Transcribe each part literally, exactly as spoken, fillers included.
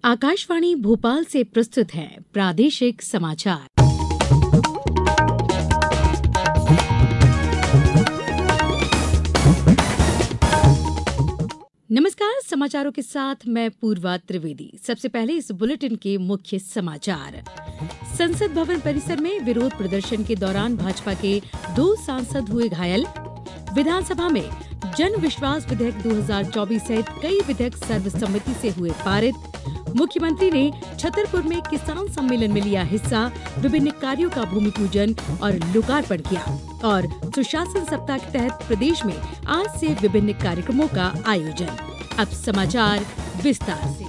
आकाशवाणी भोपाल से प्रस्तुत है प्रादेशिक समाचार। नमस्कार, समाचारों के साथ मैं पूर्वा त्रिवेदी। सबसे पहले इस बुलेटिन के मुख्य समाचार। संसद भवन परिसर में विरोध प्रदर्शन के दौरान भाजपा के दो सांसद हुए घायल। विधानसभा में जन विश्वास विधेयक दो हज़ार चौबीस सहित कई विधेयक सर्वसम्मति से हुए पारित। मुख्यमंत्री ने छतरपुर में किसान सम्मेलन में लिया हिस्सा, विभिन्न कार्यों का भूमि पूजन और लोकार्पण किया। और सुशासन सप्ताह के तहत प्रदेश में आज से विभिन्न कार्यक्रमों का आयोजन। अब समाचार विस्तार से।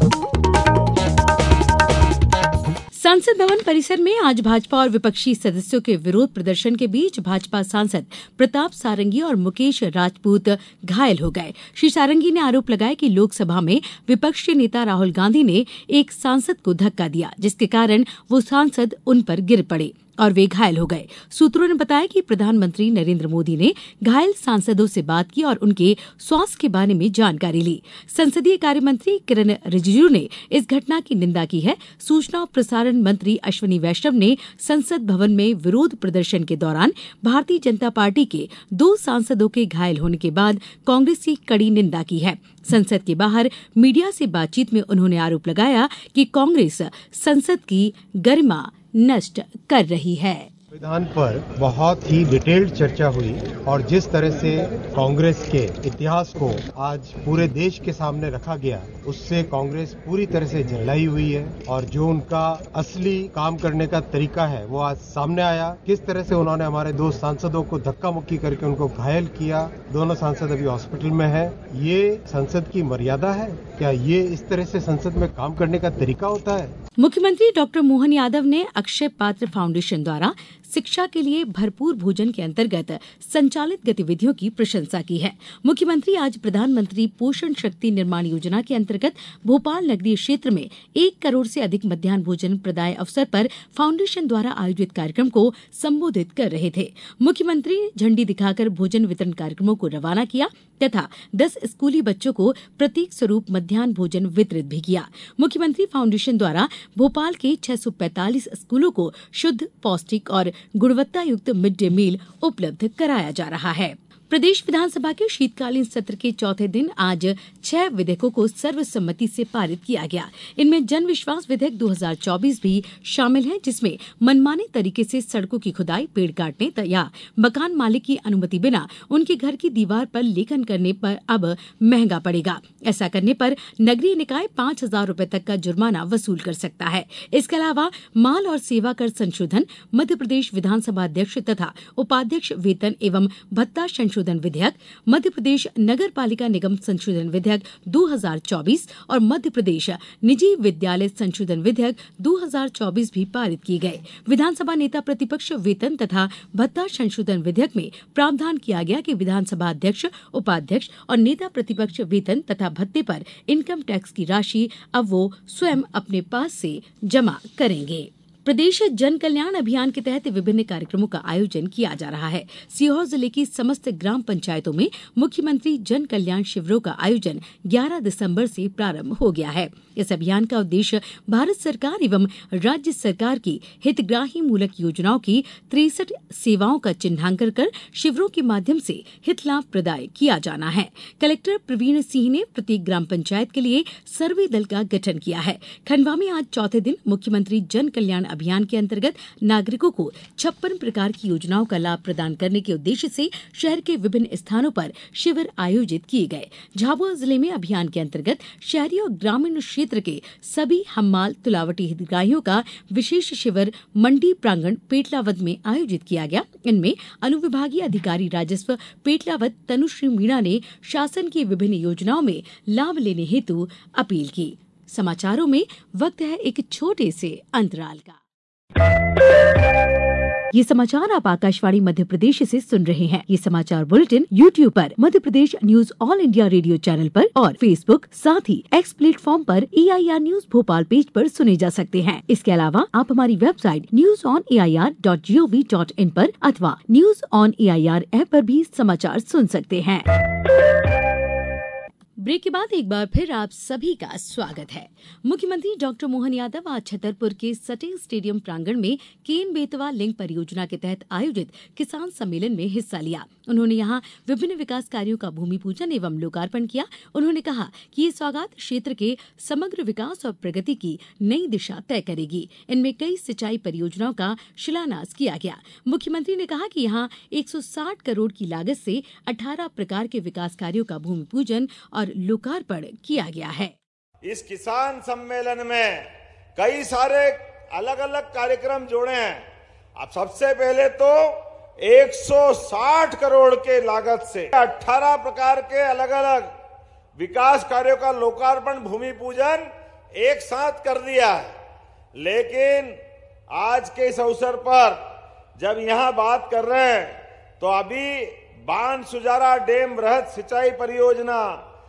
संसद भवन परिसर में आज भाजपा और विपक्षी सदस्यों के विरोध प्रदर्शन के बीच भाजपा सांसद प्रताप सारंगी और मुकेश राजपूत घायल हो गए। श्री सारंगी ने आरोप लगाया कि लोकसभा में विपक्ष के नेता राहुल गांधी ने एक सांसद को धक्का दिया, जिसके कारण वो सांसद उन पर गिर पड़े और वे घायल हो गए। सूत्रों ने बताया कि प्रधानमंत्री नरेंद्र मोदी ने घायल सांसदों से बात की और उनके स्वास्थ्य के बारे में जानकारी ली। संसदीय कार्य मंत्री किरण रिजिजू ने इस घटना की निंदा की है। सूचना और प्रसारण मंत्री अश्विनी वैष्णव ने संसद भवन में विरोध प्रदर्शन के दौरान भारतीय जनता पार्टी के दो सांसदों के घायल होने के बाद कांग्रेस की कड़ी निंदा की है। संसद के बाहर मीडिया से बातचीत में उन्होंने आरोप लगाया कि कांग्रेस संसद की गरिमा नष्ट कर रही है। संविधान पर बहुत ही डिटेल्ड चर्चा हुई और जिस तरह से कांग्रेस के इतिहास को आज पूरे देश के सामने रखा गया, उससे कांग्रेस पूरी तरह से झल्लाई हुई है और जो उनका असली काम करने का तरीका है वो आज सामने आया। किस तरह से उन्होंने हमारे दो सांसदों को धक्का मुक्की करके उनको घायल किया। दोनों सांसद अभी हॉस्पिटल में है। ये संसद की मर्यादा है क्या? ये इस तरह से संसद में काम करने का तरीका होता है? मुख्यमंत्री डॉक्टर मोहन यादव ने अक्षय पात्र फाउंडेशन द्वारा शिक्षा के लिए भरपूर भोजन के अंतर्गत संचालित गतिविधियों की प्रशंसा की है। मुख्यमंत्री आज प्रधानमंत्री पोषण शक्ति निर्माण योजना के अंतर्गत भोपाल नगरीय क्षेत्र में एक करोड़ से अधिक मध्याह्न भोजन प्रदाय अवसर पर फाउंडेशन द्वारा आयोजित कार्यक्रम को संबोधित कर रहे थे। मुख्यमंत्री झंडी दिखाकर भोजन वितरण कार्यक्रमों को रवाना किया तथा दस स्कूली बच्चों को प्रतीक स्वरूप मध्याह्न भोजन वितरित भी किया। मुख्यमंत्री फाउंडेशन द्वारा भोपाल के छह सौ पैंतालीस स्कूलों को शुद्ध, पौष्टिक और गुणवत्ता युक्त मिड डे मील उपलब्ध कराया जा रहा है। प्रदेश विधानसभा के शीतकालीन सत्र के चौथे दिन आज छह विधेयकों को सर्वसम्मति से पारित किया गया। इनमें जन विश्वास विधेयक दो हज़ार चौबीस भी शामिल है, जिसमें मनमाने तरीके से सड़कों की खुदाई, पेड़ काटने या मकान मालिक की अनुमति बिना उनके घर की दीवार पर लेखन करने पर अब महंगा पड़ेगा। ऐसा करने पर नगरीय निकाय पांच हजार रूपये तक का जुर्माना वसूल कर सकता है। इसके अलावा माल और सेवा कर संशोधन, मध्यप्रदेश विधानसभा अध्यक्ष तथा उपाध्यक्ष वेतन एवं भत्ता संशोधन विधेयक, मध्य प्रदेश नगर पालिका निगम संशोधन विधेयक दो हज़ार चौबीस और मध्य प्रदेश निजी विद्यालय संशोधन विधेयक दो हज़ार चौबीस भी पारित किए गए। विधानसभा नेता प्रतिपक्ष वेतन तथा भत्ता संशोधन विधेयक में प्रावधान किया गया कि विधानसभा अध्यक्ष, उपाध्यक्ष और नेता प्रतिपक्ष वेतन तथा भत्ते पर इनकम टैक्स की राशि अब वो स्वयं अपने पास से जमा करेंगे। प्रदेश जन कल्याण अभियान के तहत विभिन्न कार्यक्रमों का आयोजन किया जा रहा है। सीहोर जिले की समस्त ग्राम पंचायतों में मुख्यमंत्री जन कल्याण शिविरों का आयोजन ग्यारह दिसंबर से प्रारंभ हो गया है। इस अभियान का उद्देश्य भारत सरकार एवं राज्य सरकार की हितग्राही मूलक योजनाओं की तिरसठ सेवाओं का चिन्हांकन कर शिविरों के माध्यम से हित लाभ प्रदाय किया जाना है। कलेक्टर प्रवीण सिंह ने प्रत्येक ग्राम पंचायत के लिए सर्वे दल का गठन किया है। खंडवा में आज चौथे दिन मुख्यमंत्री जन कल्याण अभियान के अंतर्गत नागरिकों को छप्पन प्रकार की योजनाओं का लाभ प्रदान करने के उद्देश्य से शहर के विभिन्न स्थानों पर शिविर आयोजित किए गए। झाबुआ जिले में अभियान के अंतर्गत शहरी और ग्रामीण क्षेत्र के सभी हम्माल तुलावटी हितग्राहियों का विशेष शिविर मंडी प्रांगण पेटलावद में आयोजित किया गया। इनमें अनुविभागीय अधिकारी राजस्व पेटलावद तनुश्री मीणा ने शासन की विभिन्न योजनाओं में लाभ लेने हेतु अपील की। समाचारों में वक्त है एक छोटे से अंतराल का। ये समाचार आप आकाशवाणी मध्य प्रदेश से सुन रहे हैं। ये समाचार बुलेटिन यूट्यूब पर Madhya Pradesh news All India Radio channel पर और फेसबुक साथ ही एक्स प्लेटफॉर्म पर A I R news Bhopal page पर सुने जा सकते हैं। इसके अलावा आप हमारी website news on A I R dot G O V dot in पर अथवा news on A I R app पर भी समाचार सुन सकते हैं। ब्रेक के बाद एक बार फिर आप सभी का स्वागत है। मुख्यमंत्री डॉक्टर मोहन यादव आज छतरपुर के सटे स्टेडियम प्रांगण में केन बेतवा लिंक परियोजना के तहत आयोजित किसान सम्मेलन में हिस्सा लिया। उन्होंने यहां विभिन्न विकास कार्यों का भूमि पूजन एवं लोकार्पण किया। उन्होंने कहा कि ये सौगात क्षेत्र के समग्र विकास और प्रगति की नई दिशा तय करेगी। इनमें कई सिंचाई परियोजनाओं का शिलान्यास किया गया। मुख्यमंत्री ने कहा कि यहां एक सौ साठ करोड़ की लागत से अठारह प्रकार के विकास कार्यों का भूमि पूजन और लोकार्पण किया गया है। इस किसान सम्मेलन में कई सारे अलग अलग कार्यक्रम जोड़े हैं। अब सबसे पहले तो एक सौ साठ करोड़ के लागत से अठारह प्रकार के अलग अलग विकास कार्यों का लोकार्पण भूमि पूजन एक साथ कर दिया है। लेकिन आज के इस अवसर पर जब यहां बात कर रहे हैं तो अभी बांध सुजारा डैम वृहद सिंचाई परियोजना,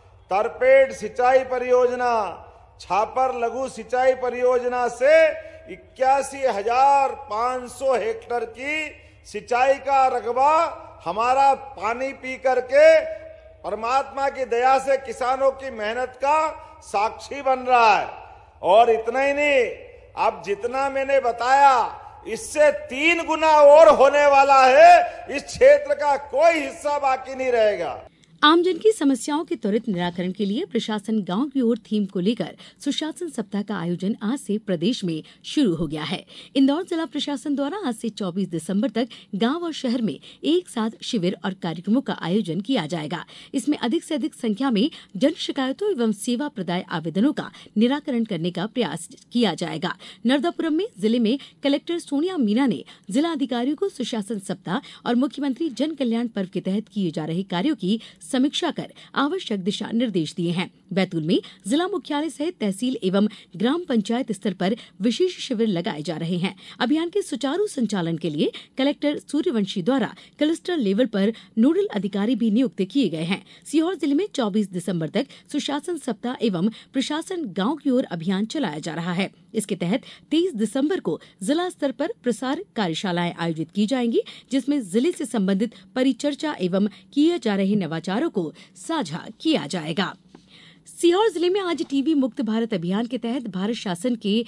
तरपेट सिंचाई परियोजना, छापर लघु सिंचाई परियोजना से इक्यासी हजार पांच सौ हेक्टेयर की सिंचाई का रकबा हमारा पानी पी करके परमात्मा की दया से किसानों की मेहनत का साक्षी बन रहा है। और इतना ही नहीं, अब जितना मैंने बताया इससे तीन गुना और होने वाला है। इस क्षेत्र का कोई हिस्सा बाकी नहीं रहेगा। आमजन की समस्याओं के त्वरित निराकरण के लिए प्रशासन गांव की ओर थीम को लेकर सुशासन सप्ताह का आयोजन आज से प्रदेश में शुरू हो गया है। इंदौर जिला प्रशासन द्वारा आज से चौबीस दिसंबर तक गांव और शहर में एक साथ शिविर और कार्यक्रमों का आयोजन किया जाएगा। इसमें अधिक से अधिक संख्या में जन शिकायतों एवं सेवा प्रदाय आवेदनों का निराकरण करने का प्रयास किया जाएगा। नर्मदापुरम में जिले में कलेक्टर सोनिया मीना ने जिला अधिकारियों को सुशासन सप्ताह और मुख्यमंत्री जन कल्याण पर्व के तहत किए जा रहे कार्यों की समीक्षा कर आवश्यक दिशा निर्देश दिए हैं। बैतूल में जिला मुख्यालय सहित तहसील एवं ग्राम पंचायत स्तर पर विशेष शिविर लगाए जा रहे हैं। अभियान के सुचारू संचालन के लिए कलेक्टर सूर्यवंशी द्वारा क्लस्टर लेवल पर नोडल अधिकारी भी नियुक्त किए गए हैं। सीहोर जिले में चौबीस दिसंबर तक सुशासन सप्ताह एवं प्रशासन गांव की ओर अभियान चलाया जा रहा है। इसके तहत तेईस दिसंबर को जिला स्तर पर प्रसार कार्यशालाएं आयोजित की जाएंगी, जिसमें जिले से संबंधित परिचर्चा एवं किए जा रहे नवाचारों को साझा किया जाएगा। सीहोर जिले में आज टीबी मुक्त भारत अभियान के तहत भारत शासन के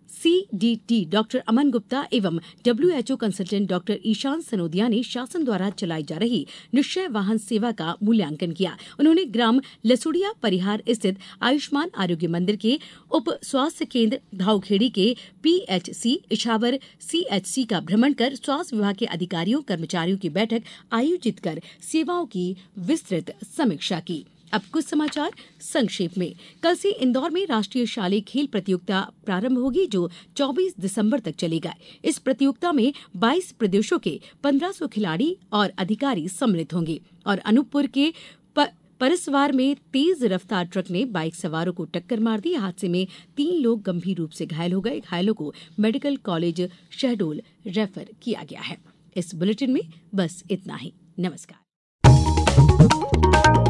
सीडीटी डॉक्टर अमन गुप्ता एवं WHO consultant doctor Ishan Sanodia ने शासन द्वारा चलाई जा रही निश्चय वाहन सेवा का मूल्यांकन किया। उन्होंने ग्राम लसुड़िया परिहार स्थित आयुष्मान आरोग्य मंदिर के उप स्वास्थ्य केंद्र धाउखेड़ी के पीएचसी इछावर सीएचसी का भ्रमण कर स्वास्थ्य विभाग के अधिकारियों कर्मचारियों की बैठक आयोजित कर सेवाओं की विस्तृत समीक्षा की। अब कुछ समाचार संक्षेप में। कल से इंदौर में राष्ट्रीय शालेय खेल प्रतियोगिता प्रारंभ होगी, जो चौबीस दिसंबर तक चलेगा। इस प्रतियोगिता में बाईस प्रदेशों के पंद्रह सौ खिलाड़ी और अधिकारी सम्मिलित होंगे। और अनूपपुर के प... परसवार में तेज रफ्तार ट्रक ने बाइक सवारों को टक्कर मार दी। हादसे में तीन लोग गंभीर रूप से घायल हो गए। घायलों को मेडिकल कॉलेज शहडोल रेफर किया गया है। इस बुलेटिन में बस इतना ही। नमस्कार।